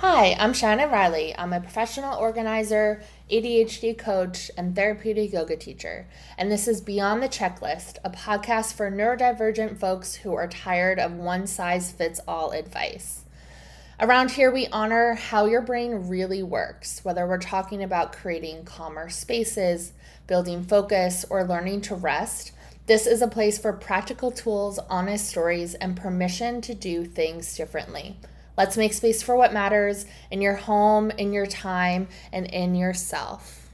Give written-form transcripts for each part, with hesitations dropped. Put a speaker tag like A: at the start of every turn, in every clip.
A: Hi, I'm Shannon Riley. I'm a professional organizer, ADHD coach, and therapeutic yoga teacher. And this is Beyond the Checklist, a podcast for neurodivergent folks who are tired of one size fits all advice. Around here, we honor how your brain really works, whether we're talking about creating calmer spaces, building focus, or learning to rest. This is a place for practical tools, honest stories, and permission to do things differently. Let's make space for what matters in your home, in your time, and in yourself.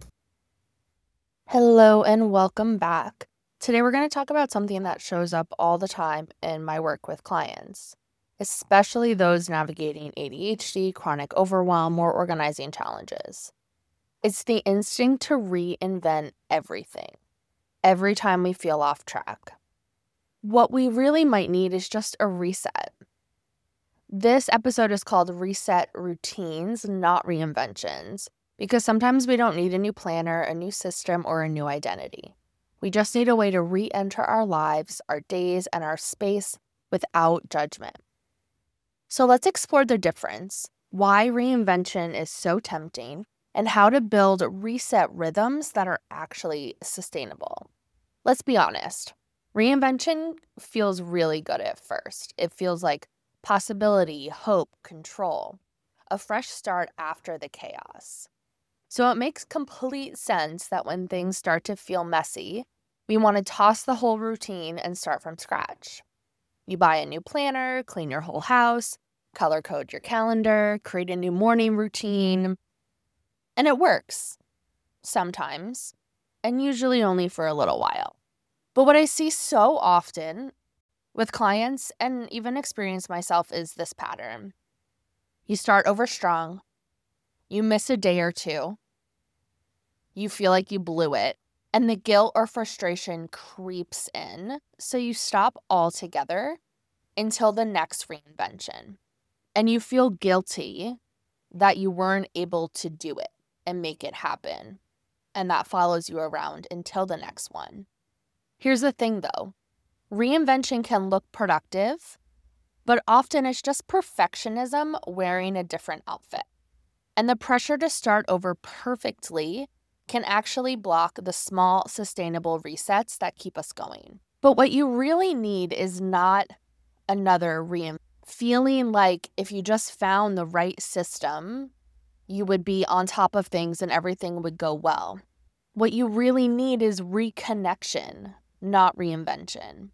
A: Hello, and welcome back. Today, we're going to talk about something that shows up all the time in my work with clients, especially those navigating ADHD, chronic overwhelm, or organizing challenges. It's the instinct to reinvent everything every time we feel off track. What we really might need is just a reset. This episode is called Reset Routines, Not Reinventions, because sometimes we don't need a new planner, a new system, or a new identity. We just need a way to re-enter our lives, our days, and our space without judgment. So let's explore the difference, why reinvention is so tempting, and how to build reset rhythms that are actually sustainable. Let's be honest. Reinvention feels really good at first. It feels like possibility, hope, control, a fresh start after the chaos. So it makes complete sense that when things start to feel messy, we want to toss the whole routine and start from scratch. You buy a new planner, clean your whole house, color code your calendar, create a new morning routine, and it works. Sometimes, and usually only for a little while. But what I see so often with clients and even experience myself is this pattern. You start over strong, you miss a day or two, you feel like you blew it, and the guilt or frustration creeps in, so you stop altogether until the next reinvention. And you feel guilty that you weren't able to do it and make it happen, and that follows you around until the next one. Here's the thing though. Reinvention can look productive, but often it's just perfectionism wearing a different outfit. And the pressure to start over perfectly can actually block the small, sustainable resets that keep us going. But what you really need is not another reinvention. Feeling like if you just found the right system, you would be on top of things and everything would go well. What you really need is reconnection, not reinvention.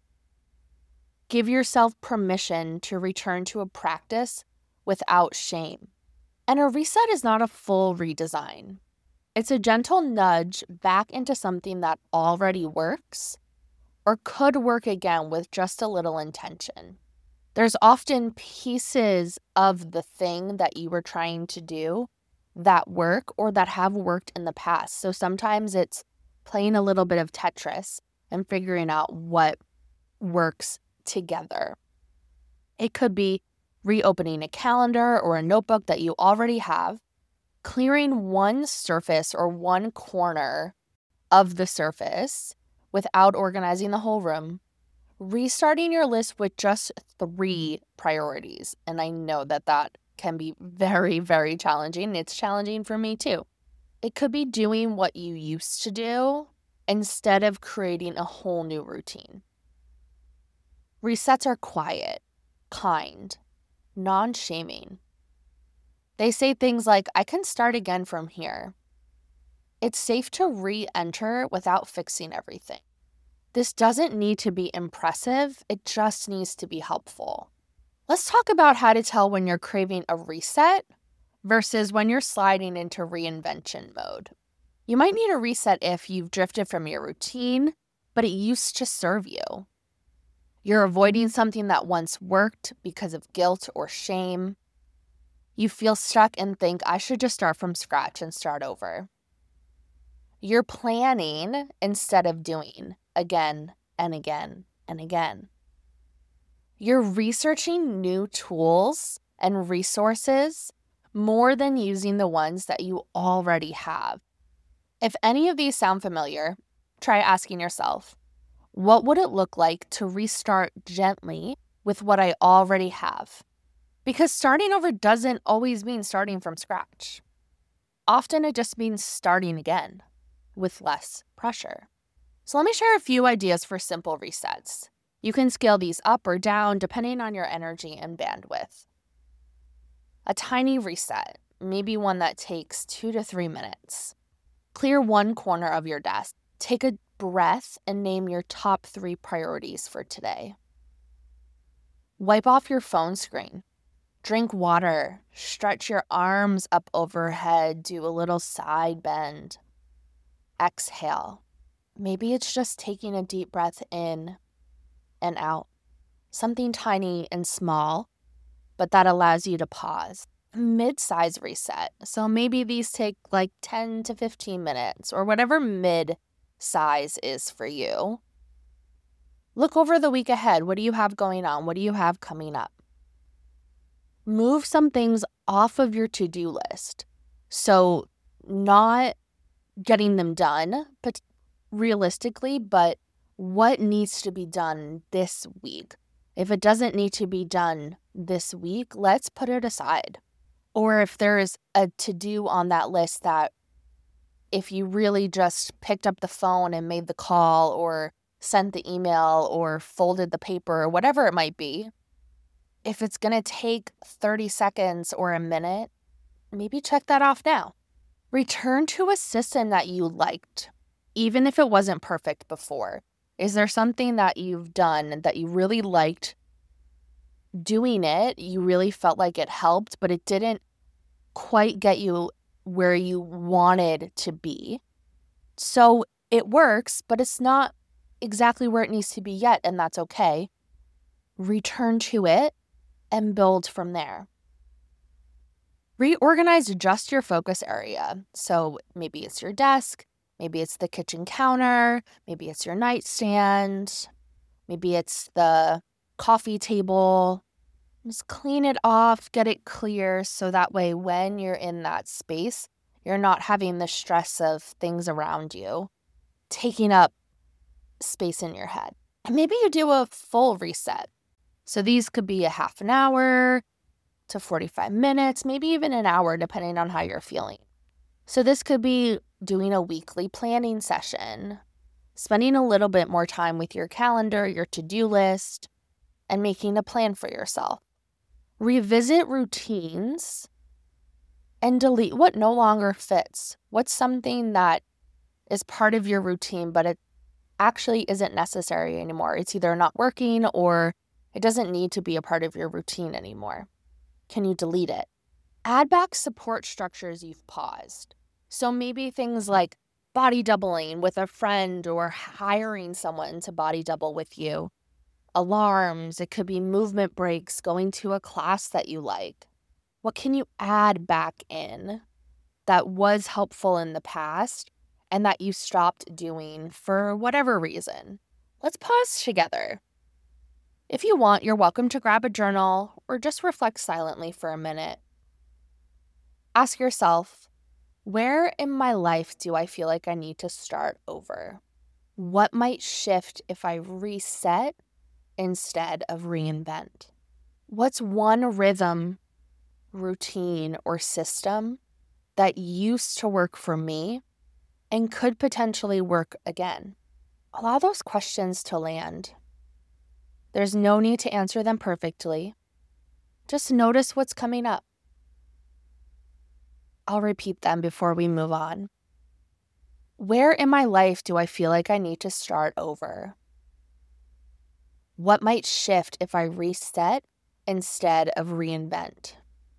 A: Give yourself permission to return to a practice without shame. And a reset is not a full redesign. It's a gentle nudge back into something that already works or could work again with just a little intention. There's often pieces of the thing that you were trying to do that work or that have worked in the past. So sometimes it's playing a little bit of Tetris and figuring out what works together. It could be reopening a calendar or a notebook that you already have, clearing one surface or one corner of the surface without organizing the whole room, restarting your list with just 3 priorities. And I know that can be very, very challenging. It's challenging for me too. It could be doing what you used to do instead of creating a whole new routine. Resets are quiet, kind, non-shaming. They say things like, I can start again from here. It's safe to re-enter without fixing everything. This doesn't need to be impressive, it just needs to be helpful. Let's talk about how to tell when you're craving a reset versus when you're sliding into reinvention mode. You might need a reset if you've drifted from your routine, but it used to serve you. You're avoiding something that once worked because of guilt or shame. You feel stuck and think, I should just start from scratch and start over. You're planning instead of doing again and again and again. You're researching new tools and resources more than using the ones that you already have. If any of these sound familiar, try asking yourself, what would it look like to restart gently with what I already have? Because starting over doesn't always mean starting from scratch. Often it just means starting again with less pressure. So let me share a few ideas for simple resets. You can scale these up or down depending on your energy and bandwidth. A tiny reset, maybe one that takes 2 to 3 minutes. Clear one corner of your desk. Take a breath and name your top 3 priorities for today. Wipe off your phone screen. Drink water. Stretch your arms up overhead. Do a little side bend. Exhale. Maybe it's just taking a deep breath in and out. Something tiny and small, but that allows you to pause. Mid-size reset. So maybe these take like 10 to 15 minutes or whatever mid-size is for you. Look over the week ahead. What do you have going on? What do you have coming up? Move some things off of your to-do list. So not getting them done, but realistically, but what needs to be done this week? If it doesn't need to be done this week, let's put it aside. Or if there is a to-do on that list that if you really just picked up the phone and made the call or sent the email or folded the paper or whatever it might be, if it's going to take 30 seconds or a minute, maybe check that off now. Return to a system that you liked, even if it wasn't perfect before. Is there something that you've done that you really liked doing it? You really felt like it helped, but it didn't quite get you where you wanted to be. So it works, but it's not exactly where it needs to be yet, and that's okay. Return to it and build from there. Reorganize just your focus area. So maybe it's your desk, maybe it's the kitchen counter, maybe it's your nightstand, maybe it's the coffee table. Just clean it off, get it clear, so that way when you're in that space, you're not having the stress of things around you taking up space in your head. And maybe you do a full reset. So these could be a half an hour to 45 minutes, maybe even an hour, depending on how you're feeling. So this could be doing a weekly planning session, spending a little bit more time with your calendar, your to-do list, and making a plan for yourself. Revisit routines and delete what no longer fits. What's something that is part of your routine, but it actually isn't necessary anymore? It's either not working or it doesn't need to be a part of your routine anymore. Can you delete it? Add back support structures you've paused. So maybe things like body doubling with a friend or hiring someone to body double with you. Alarms, it could be movement breaks, going to a class that you like. What can you add back in that was helpful in the past and that you stopped doing for whatever reason? Let's pause together. If you want, you're welcome to grab a journal or just reflect silently for a minute. Ask yourself, where in my life do I feel like I need to start over? What might shift if I reset instead of reinvent? What's one rhythm, routine, or system that used to work for me and could potentially work again? Allow those questions to land. There's no need to answer them perfectly. Just notice what's coming up. I'll repeat them before we move on. Where in my life do I feel like I need to start over? What might shift if I reset instead of reinvent?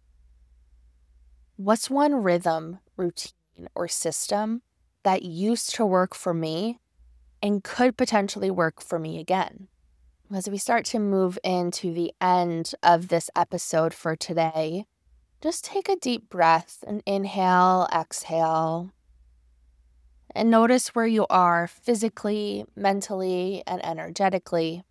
A: What's one rhythm, routine, or system that used to work for me and could potentially work for me again? As we start to move into the end of this episode for today, just take a deep breath and inhale, exhale, and notice where you are physically, mentally, and energetically.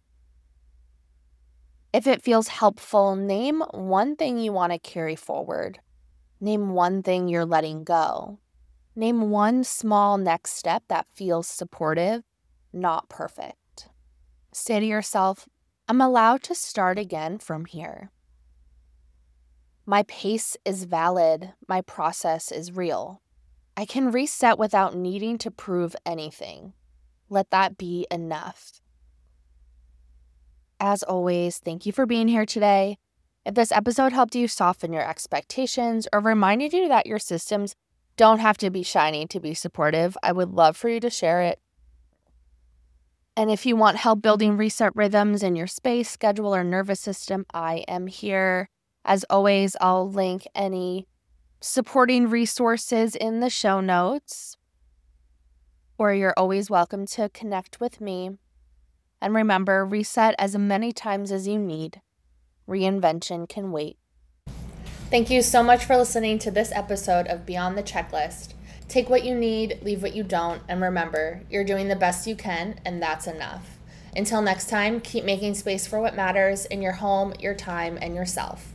A: If it feels helpful, name one thing you want to carry forward. Name one thing you're letting go. Name one small next step that feels supportive, not perfect. Say to yourself, I'm allowed to start again from here. My pace is valid. My process is real. I can reset without needing to prove anything. Let that be enough. As always, thank you for being here today. If this episode helped you soften your expectations or reminded you that your systems don't have to be shiny to be supportive, I would love for you to share it. And if you want help building reset rhythms in your space, schedule, or nervous system, I am here. As always, I'll link any supporting resources in the show notes, or you're always welcome to connect with me. And remember, reset as many times as you need. Reinvention can wait. Thank you so much for listening to this episode of Beyond the Checklist. Take what you need, leave what you don't, and remember, you're doing the best you can, and that's enough. Until next time, keep making space for what matters in your home, your time, and yourself.